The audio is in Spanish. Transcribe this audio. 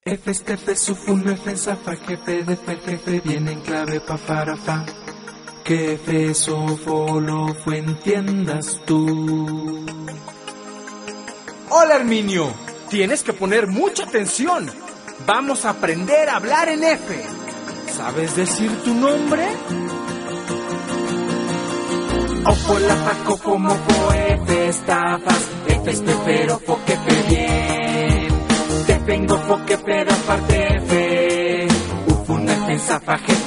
F, estefe, sufun, F, zafa, jefe, defe, jefe, viene en clave, pa, para, fa. Que F, sofo, lo, fue, entiendas tú. Hola, Herminio. Tienes que poner mucha atención. Vamos a aprender a hablar en F. ¿Sabes decir tu nombre? Ofo, la, fa, cofo, mofo, F, estafas, F, estefero, fo, que fe, bien. Te vengo, fo, que fe, da, parte, F. Ufun, F, zafa, jefe,